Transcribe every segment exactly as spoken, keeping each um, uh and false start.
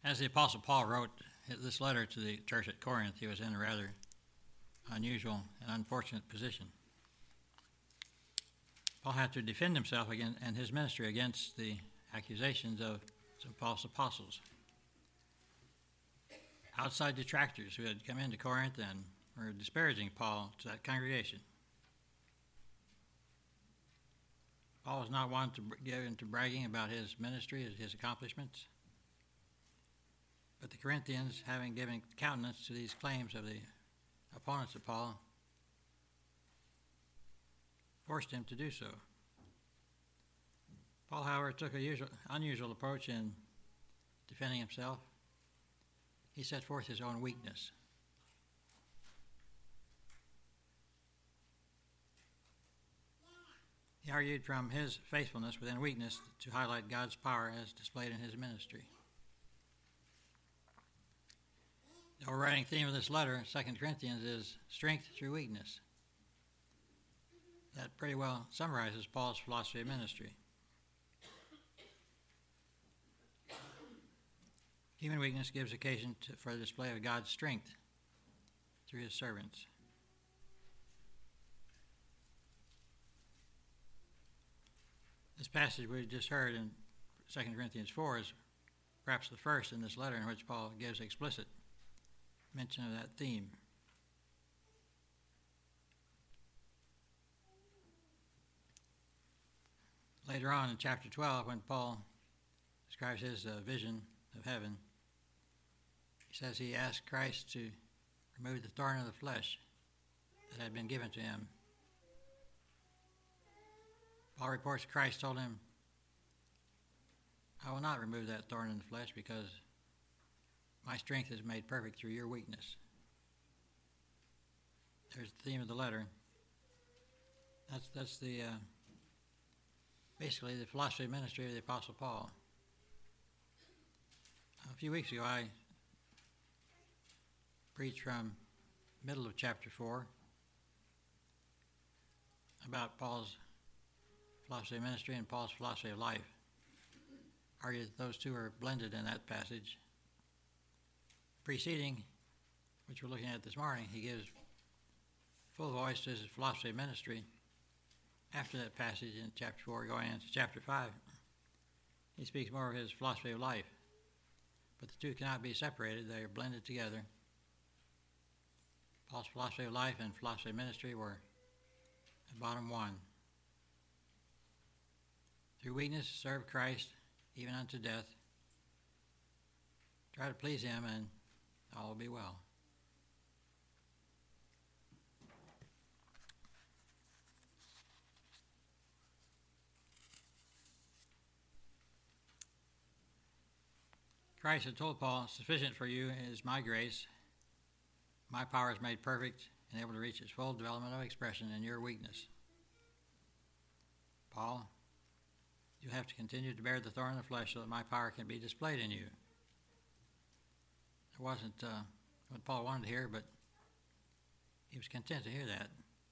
As the Apostle Paul wrote this letter to the church at Corinth, he was in a rather unusual and unfortunate position. Paul had to defend himself against, and his ministry against the accusations of some false apostles. Outside detractors who had come into Corinth and were disparaging Paul to that congregation. Paul was not one to get into bragging about his ministry, his accomplishments. But the Corinthians, having given countenance to these claims of the opponents of Paul, forced him to do so. Paul, however, took an usual, unusual approach in defending himself. He set forth his own weakness. He argued from his faithfulness within weakness to highlight God's power as displayed in his ministry. The overriding theme of this letter, Second Corinthians, is strength through weakness. That pretty well summarizes Paul's philosophy of ministry. Human weakness gives occasion to, for the display of God's strength through his servants. This passage we just heard in Second Corinthians four is perhaps the first in this letter in which Paul gives explicit mention of that theme. Later on in chapter twelve, when Paul describes his uh, vision of heaven, he says he asked Christ to remove the thorn of the flesh that had been given to him. Paul reports Christ told him, I will not remove that thorn in the flesh because my strength is made perfect through your weakness. There's the theme of the letter. That's that's the uh, basically the philosophy of ministry of the Apostle Paul. A few weeks ago, I preached from the middle of chapter four about Paul's philosophy of ministry and Paul's philosophy of life. I argue that those two are blended in that passage. Preceding, which we're looking at this morning, he gives full voice to his philosophy of ministry. After that passage in chapter four, going into chapter five, he speaks more of his philosophy of life. But the two cannot be separated. They are blended together. Paul's philosophy of life and philosophy of ministry were at bottom one. Through weakness, serve Christ, even unto death. Try to please him, and all will be well. Christ had told Paul, sufficient for you is my grace. My power is made perfect and able to reach its full development of expression in your weakness. Paul, you have to continue to bear the thorn of the flesh so that my power can be displayed in you. It wasn't uh, what Paul wanted to hear, but he was content to hear that.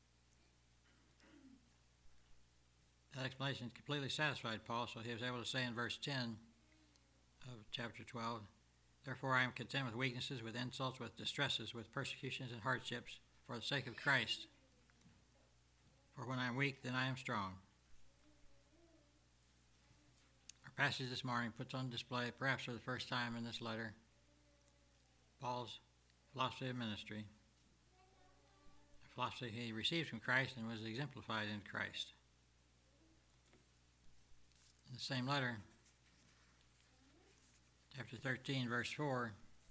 That explanation completely satisfied Paul, so he was able to say in verse ten of chapter twelve, therefore I am content with weaknesses, with insults, with distresses, with persecutions and hardships, for the sake of Christ. For when I am weak, then I am strong. Our passage this morning puts on display, perhaps for the first time in this letter, Paul's philosophy of ministry, a philosophy he received from Christ and was exemplified in Christ. In the same letter, chapter thirteen, verse four,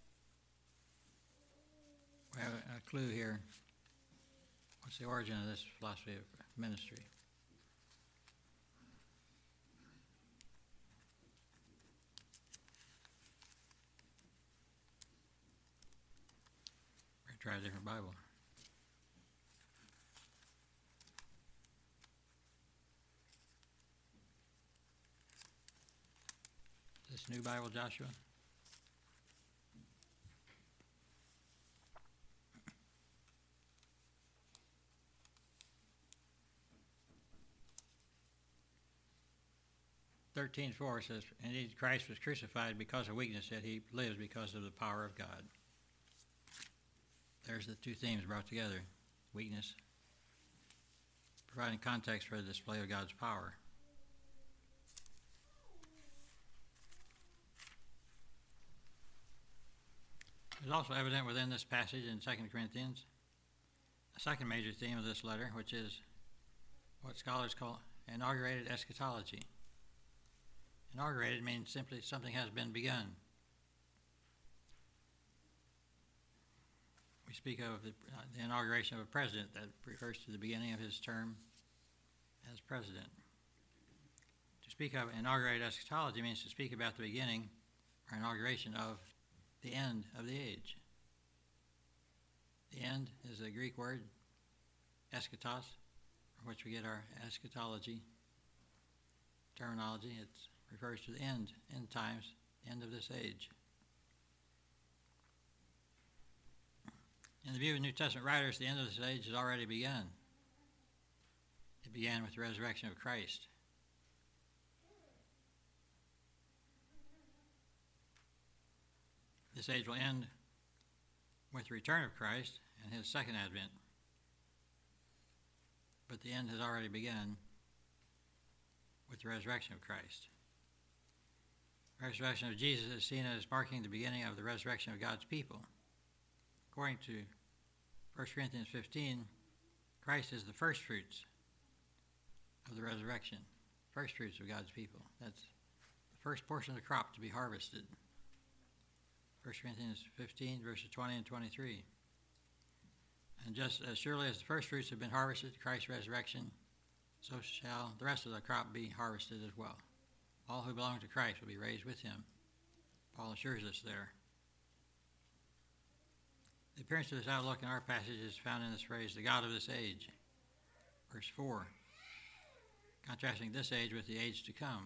we have a clue here. What's the origin of this philosophy of ministry? We're going to try a different Bible. This new Bible, Joshua? thirteen four says, indeed Christ was crucified because of weakness, yet he lives because of the power of God. There's the two themes brought together, weakness, providing context for the display of God's power. It is also evident within this passage in Second Corinthians, a second major theme of this letter, which is what scholars call inaugurated eschatology. Inaugurated means simply something has been begun. We speak of the, uh, the inauguration of a president. That refers to the beginning of his term as president. To speak of inaugurated eschatology means to speak about the beginning or inauguration of the end of the age. The end is a Greek word, eschatos, from which we get our eschatology terminology. It refers to the end, end times, end of this age. In the view of New Testament writers, the end of this age has already begun. It began with the resurrection of Christ. This age will end with the return of Christ and his second advent. But the end has already begun with the resurrection of Christ. The resurrection of Jesus is seen as marking the beginning of the resurrection of God's people. According to First Corinthians fifteen, Christ is the first fruits of the resurrection, first fruits of God's people. That's the first portion of the crop to be harvested. First Corinthians fifteen, verses twenty and twenty-three. And just as surely as the first fruits have been harvested at Christ's resurrection, so shall the rest of the crop be harvested as well. All who belong to Christ will be raised with him. Paul assures us there. The appearance of this outlook in our passage is found in this phrase, the God of this age. Verse four, contrasting this age with the age to come.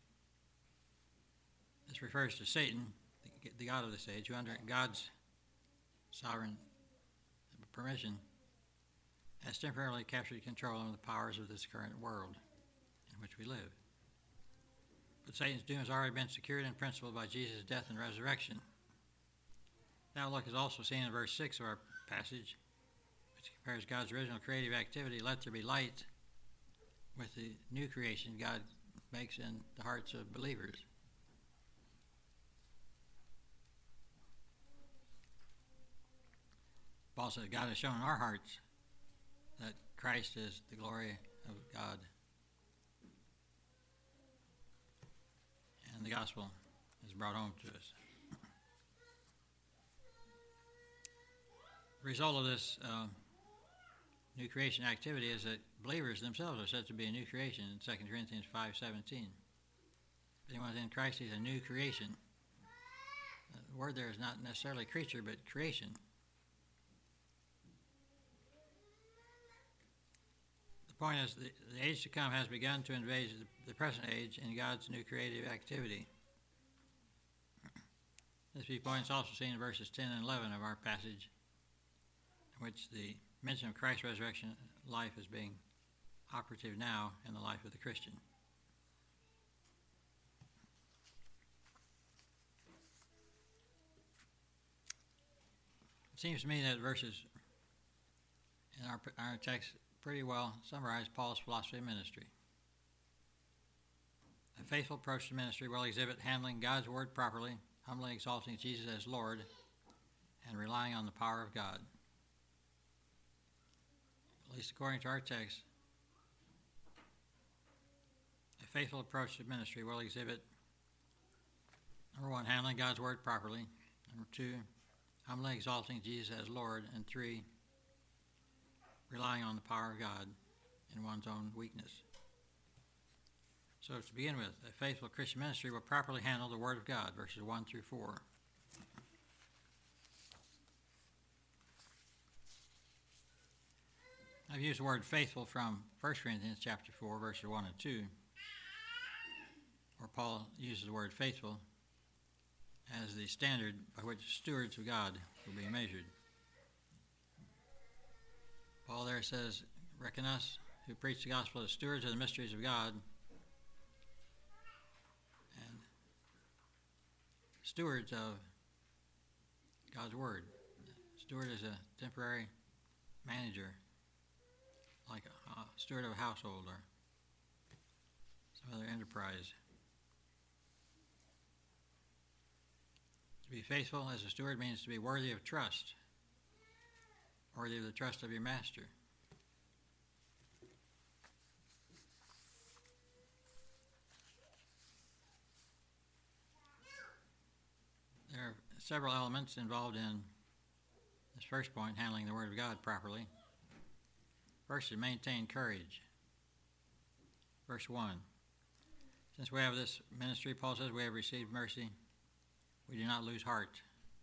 This refers to Satan, the God of this age, who under God's sovereign permission has temporarily captured control of the powers of this current world in which we live. But Satan's doom has already been secured in principle by Jesus' death and resurrection. The outlook is also seen in verse six of our passage, which compares God's original creative activity, let there be light, with the new creation God makes in the hearts of believers. Paul says God has shown in our hearts that Christ is the glory of God. And the gospel is brought home to us. The result of this uh, new creation activity is that believers themselves are said to be a new creation in Second Corinthians five seventeen. If anyone is in Christ, he's a new creation. The word there is not necessarily creature, but creation. The point is, the, the age to come has begun to invade the, the present age in God's new creative activity. This viewpoint is also seen in verses ten and eleven of our passage, in which the mention of Christ's resurrection life is being operative now in the life of the Christian. It seems to me that verses in our, our text pretty well summarize Paul's philosophy of ministry. A faithful approach to ministry will exhibit handling God's word properly, humbly exalting Jesus as Lord, and relying on the power of God. At least according to our text, a faithful approach to ministry will exhibit, number one, handling God's word properly, number two, humbly exalting Jesus as Lord, and three, relying on the power of God in one's own weakness. So to begin with, a faithful Christian ministry will properly handle the Word of God, verses one through four. I've used the word faithful from First Corinthians chapter four, verses one and two, where Paul uses the word faithful as the standard by which stewards of God will be measured. Paul there says, reckon us who preach the gospel as stewards of the mysteries of God. stewards of God's Word. Steward is a temporary manager, like a, a steward of a household or some other enterprise. To be faithful as a steward means to be worthy of trust, worthy of the trust of your master. There are several elements involved in this first point, handling the Word of God properly. First is maintain courage. Verse one. Since we have this ministry, Paul says, we have received mercy, we do not lose heart.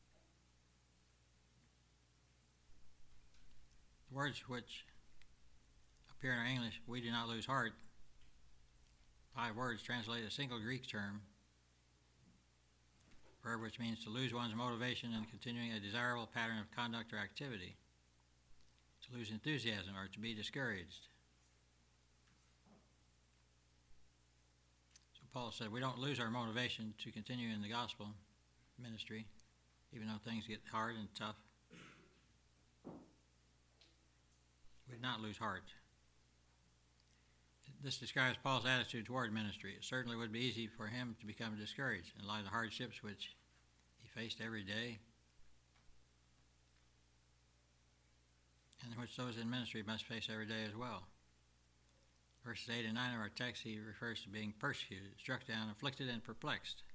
The words which appear in our English, we do not lose heart, five words translate a single Greek term, verb which means to lose one's motivation in continuing a desirable pattern of conduct or activity, to lose enthusiasm or to be discouraged. So Paul said we don't lose our motivation to continue in the gospel ministry, even though things get hard and tough. We do not lose heart. This describes Paul's attitude toward ministry. It certainly would be easy for him to become discouraged in light of the hardships which he faced every day, and which those in ministry must face every day as well. Verses eight and nine of our text, he refers to being persecuted, struck down, afflicted, and perplexed.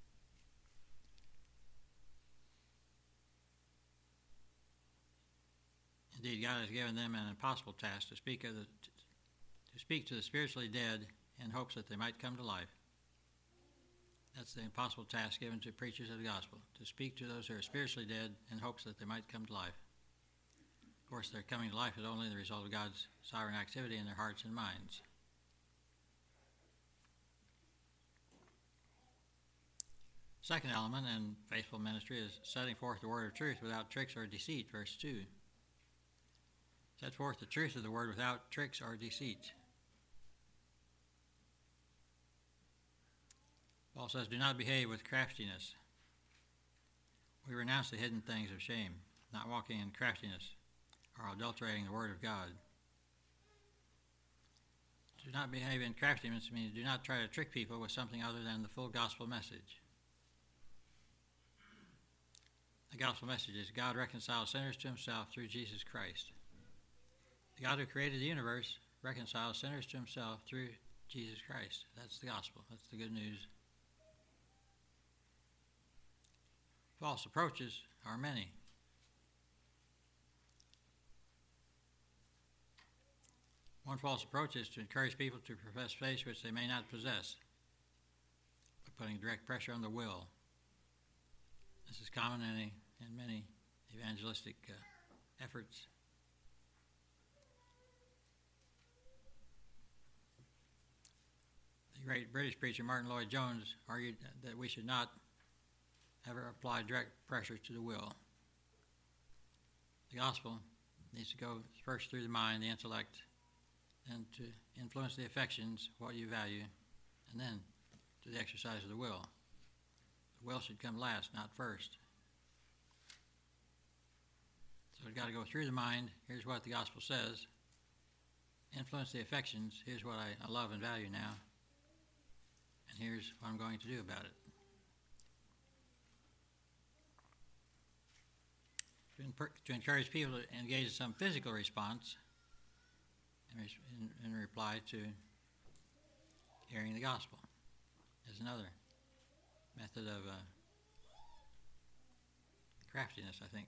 Indeed, God has given them an impossible task to speak of the to speak to the spiritually dead in hopes that they might come to life. That's the impossible task given to preachers of the gospel, to speak to those who are spiritually dead in hopes that they might come to life. Of course, their coming to life is only the result of God's sovereign activity in their hearts and minds. Second element in faithful ministry is setting forth the word of truth without tricks or deceit, verse two. Set forth the truth of the word without tricks or deceit. Paul says, do not behave with craftiness. We renounce the hidden things of shame, not walking in craftiness or adulterating the word of God. Do not behave in craftiness means do not try to trick people with something other than the full gospel message. The gospel message is God reconciles sinners to himself through Jesus Christ. The God who created the universe reconciles sinners to himself through Jesus Christ. That's the gospel. That's the good news. False approaches are many. One false approach is to encourage people to profess faith which they may not possess, by putting direct pressure on the will. This is common in, a, in many evangelistic uh, efforts. The great British preacher Martin Lloyd-Jones argued that we should not ever apply direct pressure to the will. The gospel needs to go first through the mind, the intellect, then to influence the affections, what you value, and then to the exercise of the will. The will should come last, not first. So it's got to go through the mind. Here's what the gospel says. Influence the affections. Here's what I, I love and value now. And here's what I'm going to do about it. To, imper- to encourage people to engage in some physical response in, res- in, in reply to hearing the gospel is another method of uh, craftiness, I think.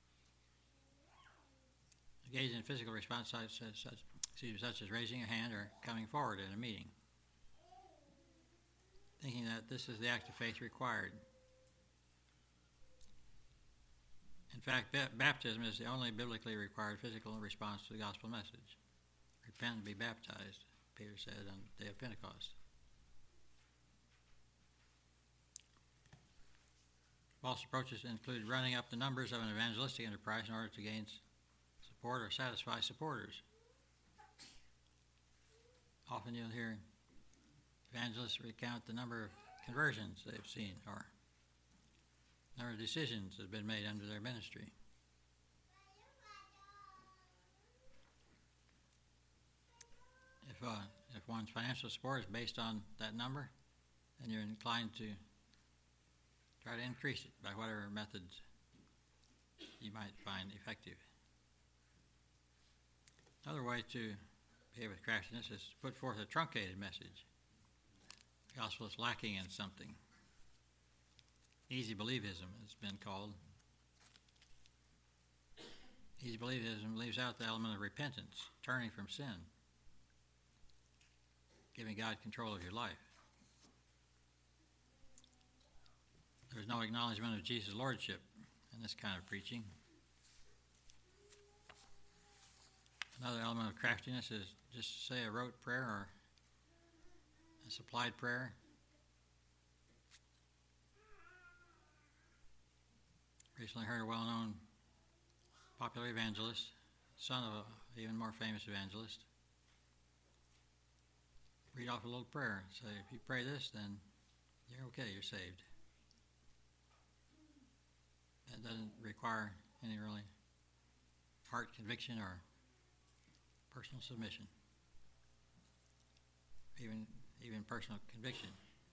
Engage in physical response such, such, excuse me, such as raising a hand or coming forward in a meeting, thinking that this is the act of faith required. In fact, ba- baptism is the only biblically required physical response to the gospel message. Repent and be baptized, Peter said on the day of Pentecost. False approaches include running up the numbers of an evangelistic enterprise in order to gain support or satisfy supporters. Often you'll hear evangelists recount the number of conversions they've seen or number of decisions that have been made under their ministry. If, uh, if one's financial support is based on that number, then you're inclined to try to increase it by whatever methods you might find effective. Another way to behave with craftiness is to put forth a truncated message. The gospel is lacking in something. Easy believism has been called. Easy believism leaves out the element of repentance, turning from sin, giving God control of your life. There's no acknowledgement of Jesus' lordship in this kind of preaching. Another element of craftiness is just say a rote prayer or a supplied prayer. Recently heard a well-known popular evangelist, son of an even more famous evangelist, read off a little prayer. Say, if you pray this, then you're okay, you're saved. That doesn't require any really heart conviction or personal submission, even even personal conviction.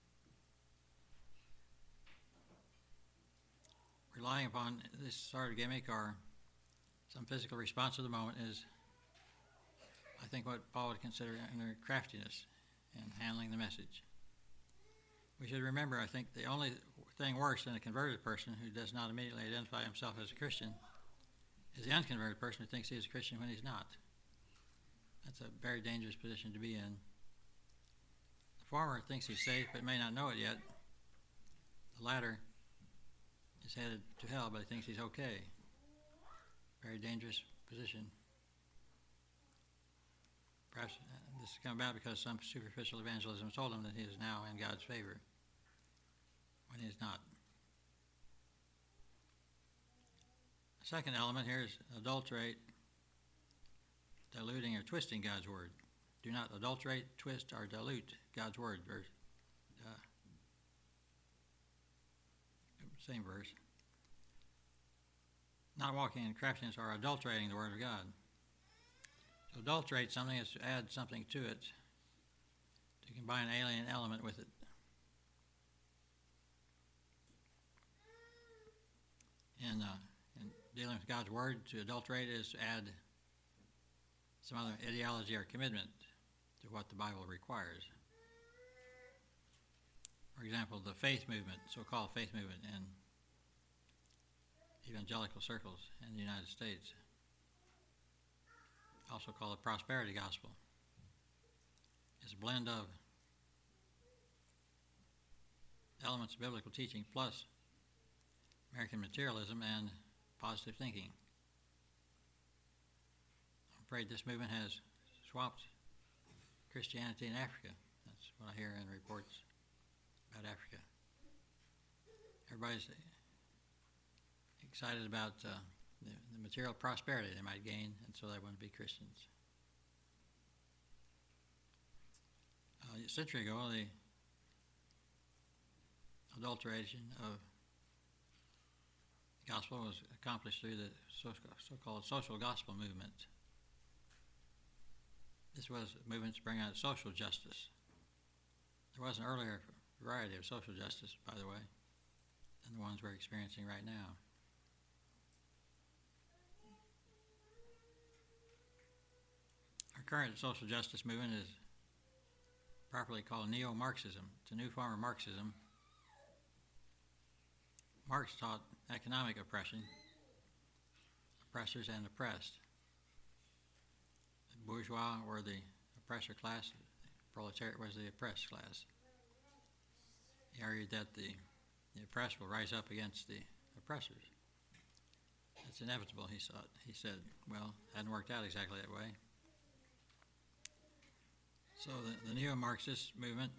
Relying upon this sort of gimmick or some physical response of the moment is, I think, what Paul would consider under craftiness in handling the message. We should remember, I think, the only thing worse than a converted person who does not immediately identify himself as a Christian is the unconverted person who thinks he is a Christian when he's not. That's a very dangerous position to be in. The former thinks he's safe but may not know it yet. The latter is headed to hell but he thinks he's okay. Very dangerous position. Perhaps this has come about because some superficial evangelism told him that he is now in God's favor when he is not. The second element here is adulterate, diluting or twisting God's word. Do not adulterate, twist, or dilute God's word. Verse, uh, same verse. Not walking in craftiness or adulterating the word of God. To adulterate something is to add something to it, to combine an alien element with it. And uh, in dealing with God's word, to adulterate is to add some other ideology or commitment to what the Bible requires. For example, the faith movement, so-called faith movement in evangelical circles in the United States, also called the prosperity gospel, is a blend of elements of biblical teaching plus American materialism and positive thinking. I'm afraid this movement has swapped Christianity in Africa. That's what I hear in reports about Africa. Everybody's excited about uh, the, the material prosperity they might gain, and so they want to be Christians. Uh, a century ago, the adulteration of the gospel was accomplished through the so-called social gospel movement. This was a movement to bring out social justice. There was an earlier variety of social justice, by the way, than the ones we're experiencing right now. Our current social justice movement is properly called neo-Marxism. It's a new form of Marxism. Marx taught economic oppression, oppressors and oppressed. The bourgeois were the oppressor class, the proletariat was the oppressed class. He argued that the, the oppressed will rise up against the oppressors. It's inevitable, he thought. He said, well, it hadn't worked out exactly that way. So the, the neo-Marxist movement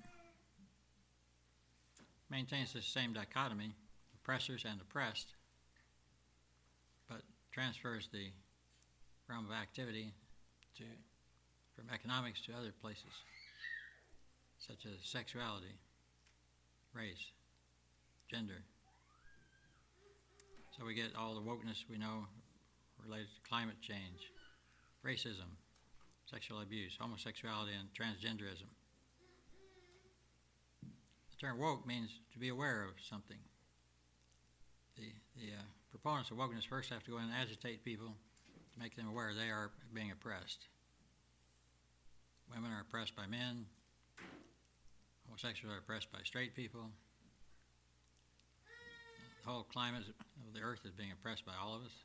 maintains the same dichotomy, oppressors and oppressed, but transfers the realm of activity to from economics to other places, such as sexuality, race, gender, we get all the wokeness we know related to climate change, racism, sexual abuse, homosexuality, and transgenderism. The term woke means to be aware of something. The, the uh, proponents of wokeness first have to go in and agitate people to make them aware they are being oppressed. Women are oppressed by men. Homosexuals are oppressed by straight people. The whole climate of the earth is being oppressed by all of us.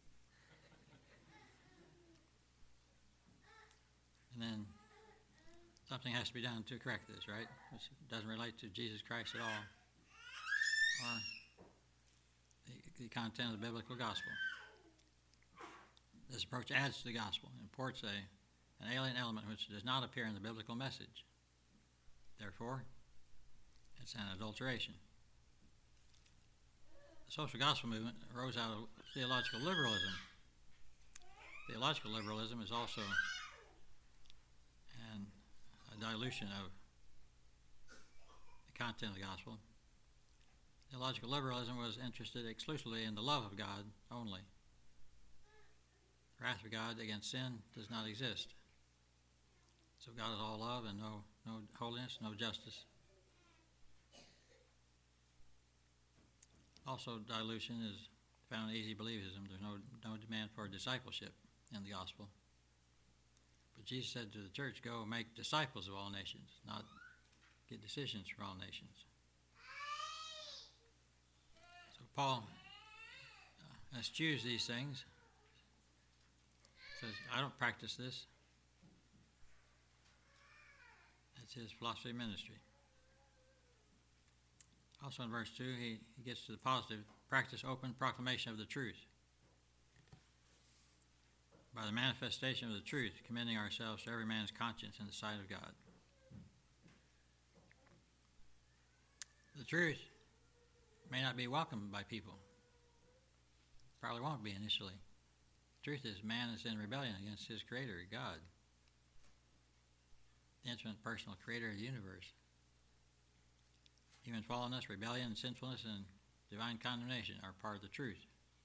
And then something has to be done to correct this, right? Which doesn't relate to Jesus Christ at all, or the, the content of the biblical gospel. This approach adds to the gospel and imports a, an alien element which does not appear in the biblical message. Therefore, it's an adulteration. The social gospel movement arose out of theological liberalism. Theological liberalism is also an, a dilution of the content of the gospel. Theological liberalism was interested exclusively in the love of God only. The wrath of God against sin does not exist. So God is all love and no, no holiness, no justice. Also, dilution is found in easy believism. There's no, no demand for discipleship in the gospel. But Jesus said to the church, go make disciples of all nations, not get decisions for all nations. So Paul uh, eschews these things. Says, I don't practice this. That's his philosophy of ministry. Also in verse two, he, he gets to the positive, practice open proclamation of the truth. By the manifestation of the truth, commending ourselves to every man's conscience in the sight of God. The truth may not be welcomed by people. Probably won't be initially. The truth is man is in rebellion against his creator, God. The intimate, personal creator of the universe. Human fallenness, rebellion, sinfulness, and divine condemnation are part of the truth.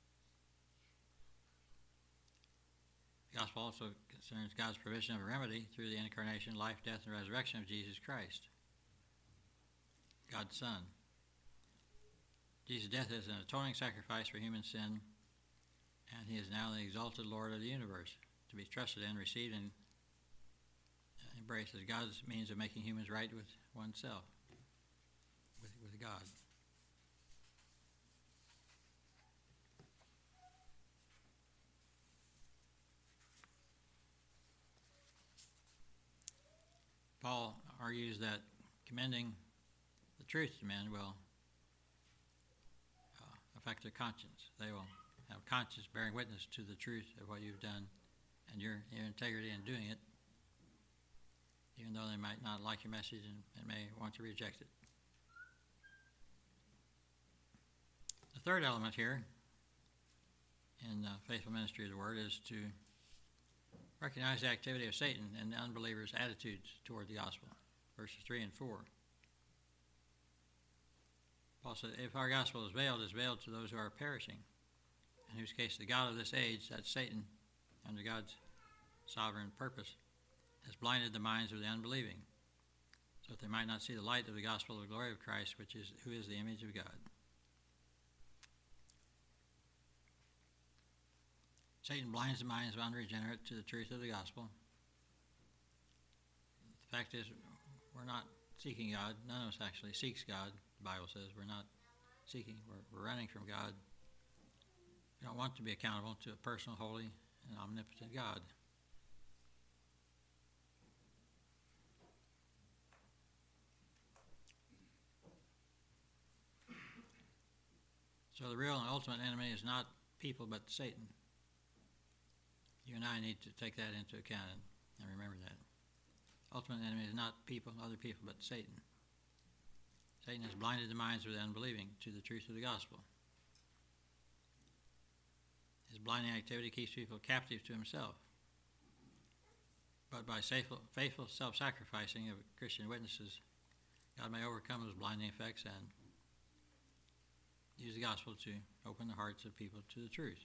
The gospel also concerns God's provision of a remedy through the incarnation, life, death, and resurrection of Jesus Christ, God's Son. Jesus' death is an atoning sacrifice for human sin, and he is now the exalted Lord of the universe, to be trusted and received and embraced as God's means of making humans right with oneself, with, with God. Paul argues that commending the truth to men will uh, affect their conscience. They will have conscience bearing witness to the truth of what you've done and your, your integrity in doing it, even though they might not like your message and, and may want to reject it. The third element here in the faithful ministry of the word is to recognize the activity of Satan and the unbelievers' attitudes toward the gospel, verses three and four. Paul said, if our gospel is veiled, it is veiled to those who are perishing, in whose case the God of this age, that's Satan, under God's sovereign purpose, has blinded the minds of the unbelieving, so that they might not see the light of the gospel of the glory of Christ, which is who is the image of God. Satan blinds the minds of unregenerate to the truth of the gospel. The fact is, we're not seeking God. None of us actually seeks God. The Bible says we're not seeking. We're, we're running from God. We don't want to be accountable to a personal, holy, and omnipotent God. So the real and ultimate enemy is not people, but Satan. You and I need to take that into account and remember that. Ultimate enemy is not people, other people, but Satan. Satan has blinded the minds of the unbelieving to the truth of the gospel. His blinding activity keeps people captive to himself. But by faithful, faithful self-sacrificing of Christian witnesses, God may overcome those blinding effects and use the gospel to open the hearts of people to the truth.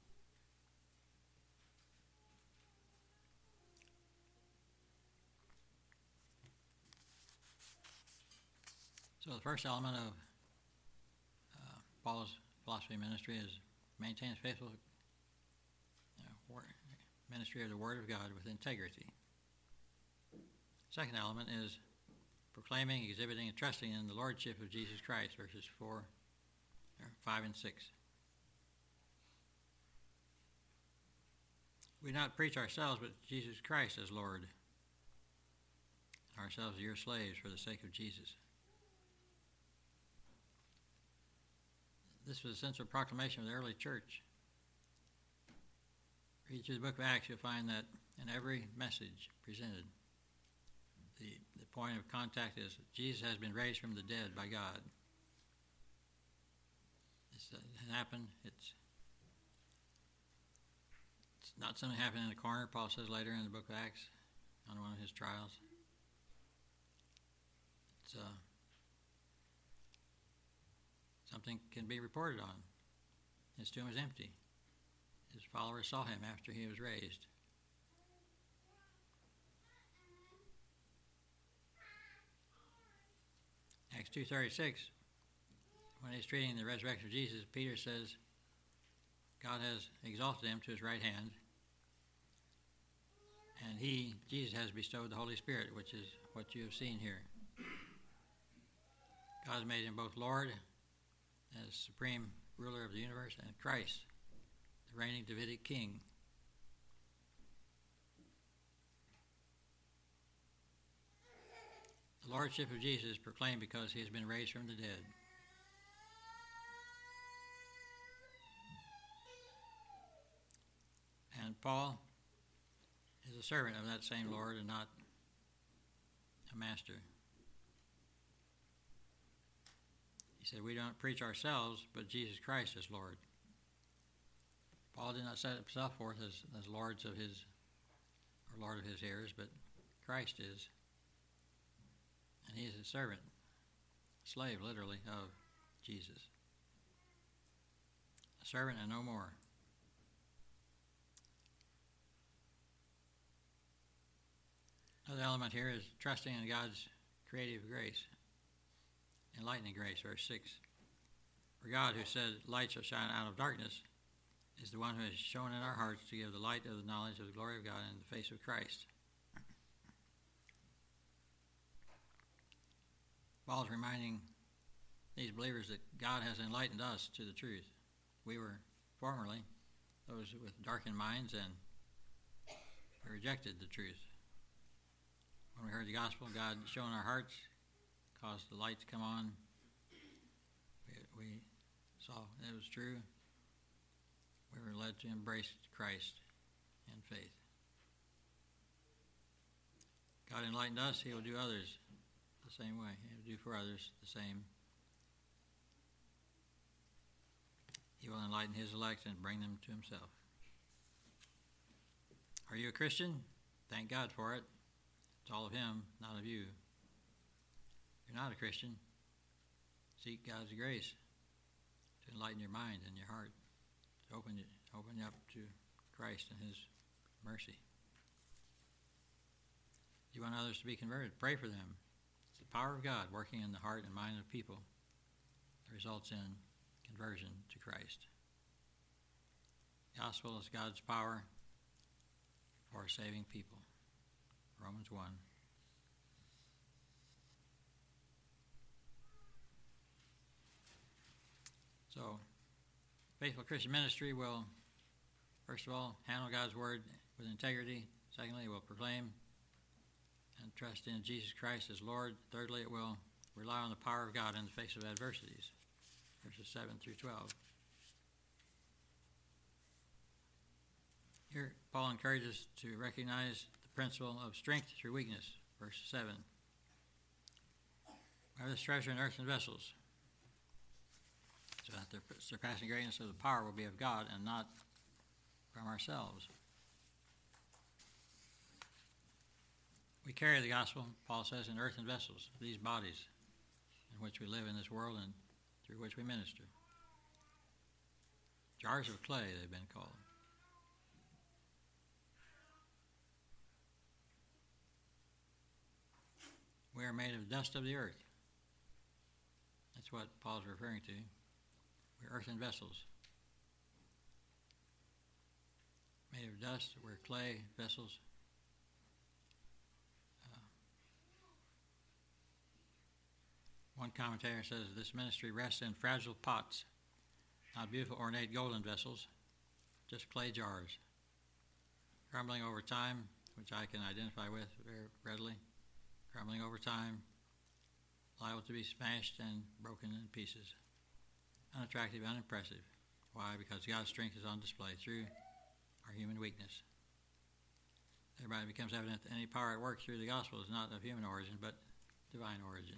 So the first element of uh, Paul's philosophy ministry is maintain a faithful uh, wor- ministry of the Word of God with integrity. Second element is proclaiming, exhibiting, and trusting in the Lordship of Jesus Christ, verses four, or five and six. We not preach ourselves, but Jesus Christ as Lord, ourselves your slaves for the sake of Jesus. This was a central proclamation of the early church. Read through the book of Acts, you'll find that in every message presented, the, the point of contact is Jesus has been raised from the dead by God. This uh, happened. It's, it's not something happening in the corner, Paul says later in the book of Acts, on one of his trials. It's uh, something can be reported on. His tomb was empty. His followers saw him after he was raised. Acts two thirty-six, when he's treating the resurrection of Jesus, Peter says, God has exalted him to his right hand, and he, Jesus, has bestowed the Holy Spirit, which is what you have seen here. God has made him both Lord as supreme ruler of the universe and Christ, the reigning Davidic king. The Lordship of Jesus is proclaimed because he has been raised from the dead. And Paul is a servant of that same Lord and not a master. He said, we don't preach ourselves, but Jesus Christ is Lord. Paul did not set himself forth as, as lords of his, or Lord of his heirs, but Christ is. And he is a servant, slave, literally, of Jesus. A servant and no more. Another element here is trusting in God's creative grace, enlightening grace, verse six. For God, who said, light shall shine out of darkness, is the one who has shown in our hearts to give the light of the knowledge of the glory of God in the face of Christ. Paul's reminding these believers that God has enlightened us to the truth. We were formerly those with darkened minds, and we rejected the truth. When we heard the gospel, God shone our hearts, caused the light to come on. We, we saw it was true. We were led to embrace Christ in faith. God enlightened us, he will do others the same way. He will do for others the same. He will enlighten his elect and bring them to himself. Are you a Christian? Thank God for it. It's all of him, not of you. If you're not a Christian, seek God's grace to enlighten your mind and your heart, to open you, open you up to Christ and his mercy. You want others to be converted? Pray for them. It's the power of God working in the heart and mind of people that results in conversion to Christ. The gospel is God's power for saving people. Romans one. So, faithful Christian ministry will, first of all, handle God's word with integrity. Secondly, it will proclaim and trust in Jesus Christ as Lord. Thirdly, it will rely on the power of God in the face of adversities. Verses seven through twelve. Here, Paul encourages to recognize the principle of strength through weakness. Verse seven. We have this treasure in earthen vessels, so that the surpassing greatness of the power will be of God and not from ourselves. We carry the gospel, Paul says, in earthen vessels, these bodies in which we live in this world and through which we minister. Jars of clay, they've been called. We are made of dust of the earth. That's what Paul's referring to. We're earthen vessels. Made of dust, we're clay vessels. Uh, one commentator says this ministry rests in fragile pots, not beautiful ornate golden vessels, just clay jars, crumbling over time, which I can identify with very readily, crumbling over time, liable to be smashed and broken in pieces. Unattractive, unimpressive. Why? Because God's strength is on display through our human weakness. Thereby it becomes evident that any power at work through the gospel is not of human origin, but divine origin.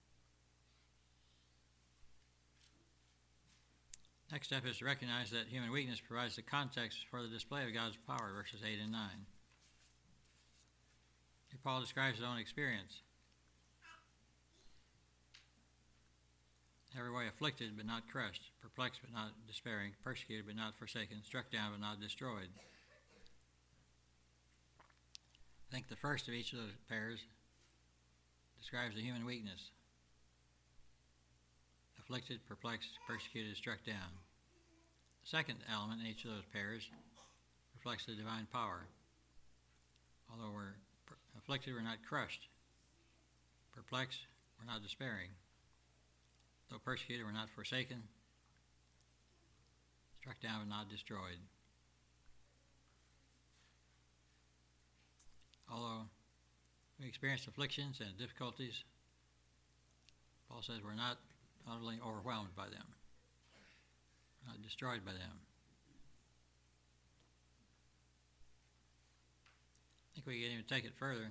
Next step is to recognize that human weakness provides the context for the display of God's power, verses eight and nine. Here Paul describes his own experience. Every way afflicted but not crushed, perplexed but not despairing, persecuted but not forsaken, struck down but not destroyed. I think the first of each of those pairs describes the human weakness. Afflicted, perplexed, persecuted, struck down. The second element in each of those pairs reflects the divine power. Although we're afflicted, we're not crushed. Perplexed, we're not despairing. Though persecuted, we're not forsaken. Struck down, but not destroyed. Although we experience afflictions and difficulties, Paul says we're not utterly overwhelmed by them. We're not destroyed by them. I think we can even take it further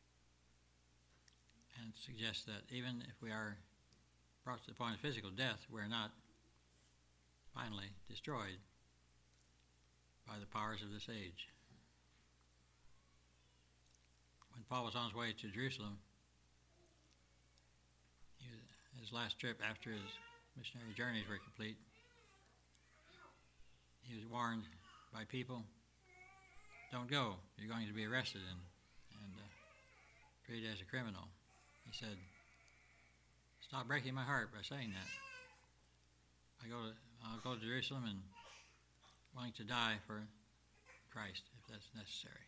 and suggest that even if we are brought to the point of physical death, we're not finally destroyed by the powers of this age. When Paul was on his way to Jerusalem, he was, his last trip after his missionary journeys were complete, he was warned by people, don't go, you're going to be arrested and, and uh, treated as a criminal. He said, stop breaking my heart by saying that. I go to, I'll go to Jerusalem and willing to die for Christ if that's necessary.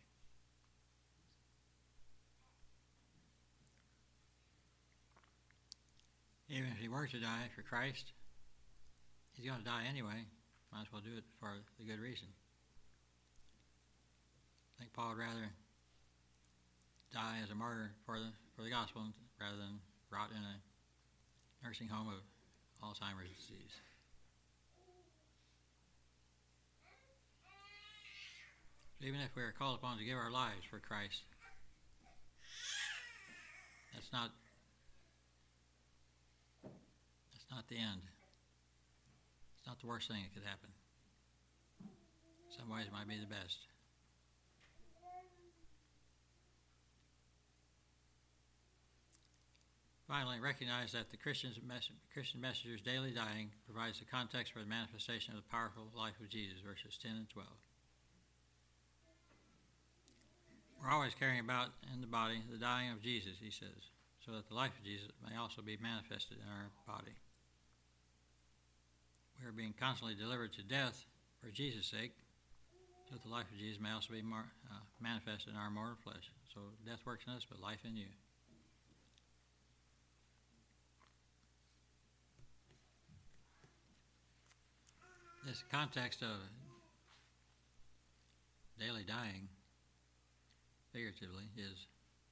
Even if he were to die for Christ, he's going to die anyway. Might as well do it for the good reason. I think Paul would rather die as a martyr for the for the gospel rather than rot in a nursing home of Alzheimer's disease. Even if we are called upon to give our lives for Christ, that's not that's not the end. It's not the worst thing that could happen. In some ways it might be the best. Finally, recognize that the Christian's mes- Christian messenger's daily dying provides the context for the manifestation of the powerful life of Jesus, verses ten and twelve. We're always carrying about in the body the dying of Jesus, he says, so that the life of Jesus may also be manifested in our body. We are being constantly delivered to death for Jesus' sake, so that the life of Jesus may also be mar- uh, manifested in our mortal flesh. So death works in us, but life in you. This context of daily dying, figuratively, is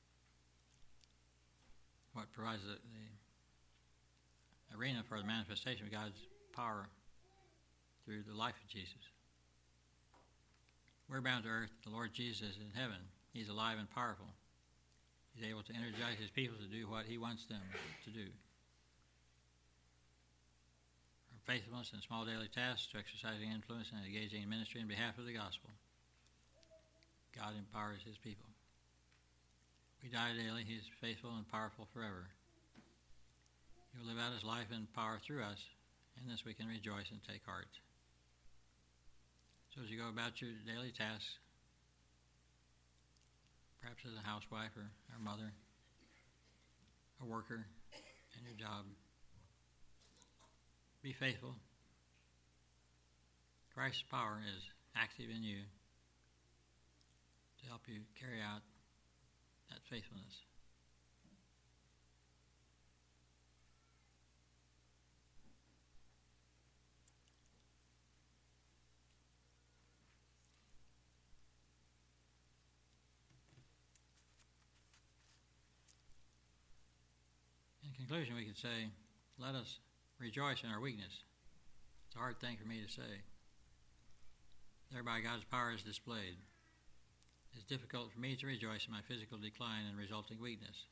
what provides the, the arena for the manifestation of God's power through the life of Jesus. We're bound to earth. The Lord Jesus is in heaven. He's alive and powerful. He's able to energize his people to do what he wants them to do. From faithfulness in small daily tasks to exercising influence and engaging in ministry in behalf of the gospel, God empowers his people. We die daily. He is faithful and powerful forever. He will live out his life and power through us. In this we can rejoice and take heart. So as you go about your daily tasks, perhaps as a housewife or a mother, a worker in your job, be faithful. Christ's power is active in you to help you carry out that faithfulness. In conclusion, we could say, let us rejoice in our weakness. It's a hard thing for me to say. Thereby God's power is displayed. It's difficult for me to rejoice in my physical decline and resulting weakness.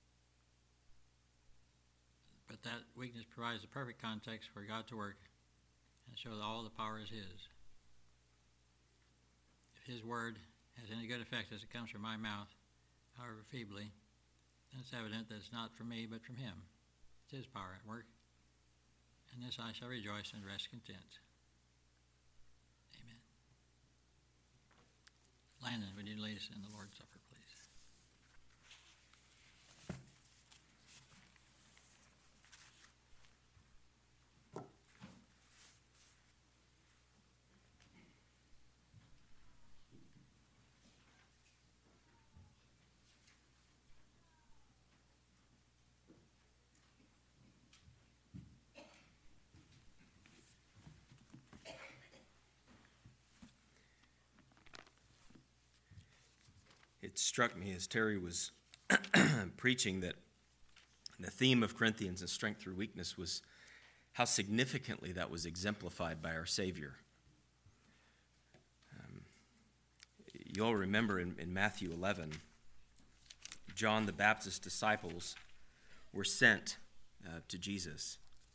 But that weakness provides the perfect context for God to work and show that all the power is His. If His word has any good effect as it comes from my mouth, however feebly, then it's evident that it's not from me but from Him. It's His power at work. In this I shall rejoice and rest content. Amen. Landon, would you lead us in the Lord's Supper, please? It struck me as Terry was preaching that the theme of Corinthians and strength through weakness was how significantly that was exemplified by our Savior. Um, you all remember in, in Matthew eleven, John the Baptist's disciples were sent uh, to Jesus.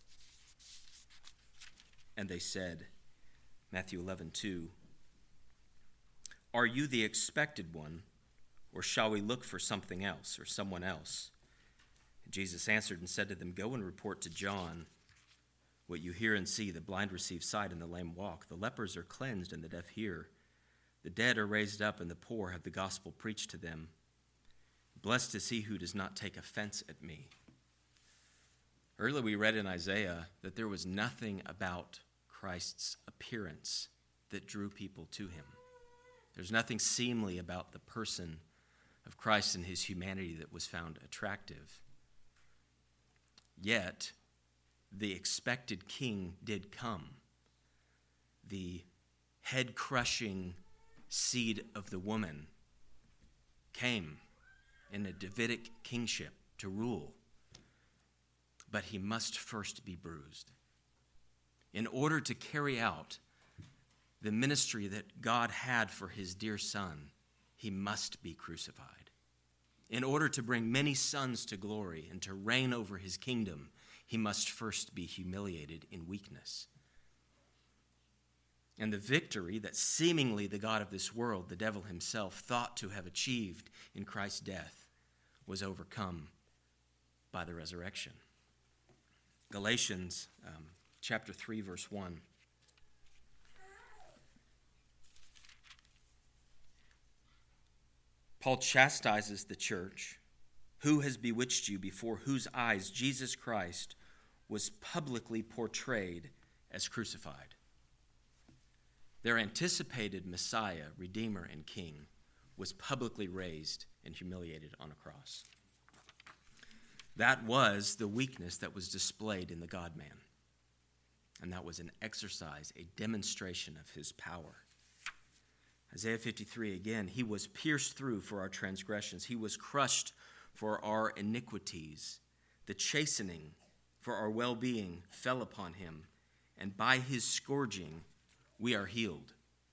And they said, Matthew eleven two, "Are you the expected one, or shall we look for something else or someone else?" And Jesus answered and said to them, "Go and report to John what you hear and see. The blind receive sight and the lame walk. The lepers are cleansed and the deaf hear. The dead are raised up and the poor have the gospel preached to them. Blessed is he who does not take offense at me." Earlier we read in Isaiah that there was nothing about Christ's appearance that drew people to him. There's nothing seemly about the person of Christ and his humanity that was found attractive. Yet, the expected king did come. The head-crushing seed of the woman came in a Davidic kingship to rule. But he must first be bruised. In order to carry out the ministry that God had for his dear son, he must be crucified. In order to bring many sons to glory and to reign over his kingdom, he must first be humiliated in weakness. And the victory that seemingly the God of this world, the devil himself, thought to have achieved in Christ's death was overcome by the resurrection. Galatians um, chapter three, verse one. Paul chastises the church. "Who has bewitched you, before whose eyes Jesus Christ was publicly portrayed as crucified?" Their anticipated Messiah, Redeemer, and King was publicly raised and humiliated on a cross. That was the weakness that was displayed in the God-man. And that was an exercise, a demonstration of his power. Isaiah fifty-three, again, "He was pierced through for our transgressions. He was crushed for our iniquities. The chastening for our well-being fell upon him, and by his scourging we are healed."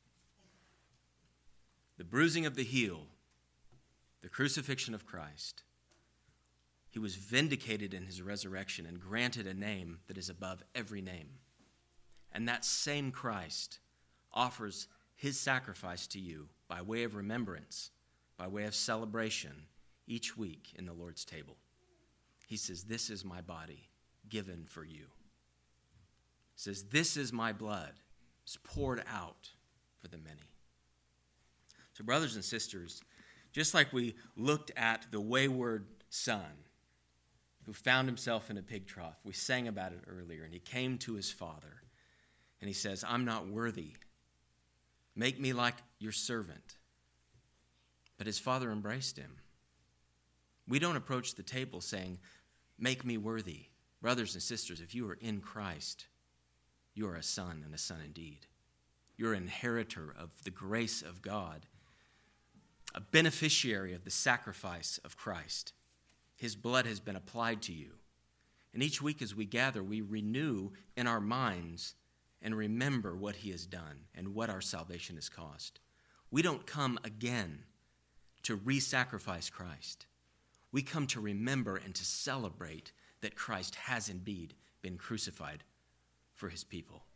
The bruising of the heel, the crucifixion of Christ, he was vindicated in his resurrection and granted a name that is above every name. And that same Christ offers his sacrifice to you by way of remembrance, by way of celebration, each week in the Lord's table. He says, "This is my body given for you." He says, "This is my blood. It's poured out for the many. So, brothers and sisters, just like we looked at the wayward son who found himself in a pig trough, we sang about it earlier, and he came to his father, and he says, I'm not worthy. Make me like your servant. But his father embraced him. We don't approach the table saying, make me worthy. Brothers and sisters, if you are in Christ, you are a son and a son indeed. You're an inheritor of the grace of God, a beneficiary of the sacrifice of Christ. His blood has been applied to you. And each week as we gather, we renew in our minds and remember what he has done and what our salvation has cost. We don't come again to re-sacrifice Christ. We come to remember and to celebrate that Christ has indeed been crucified for his people.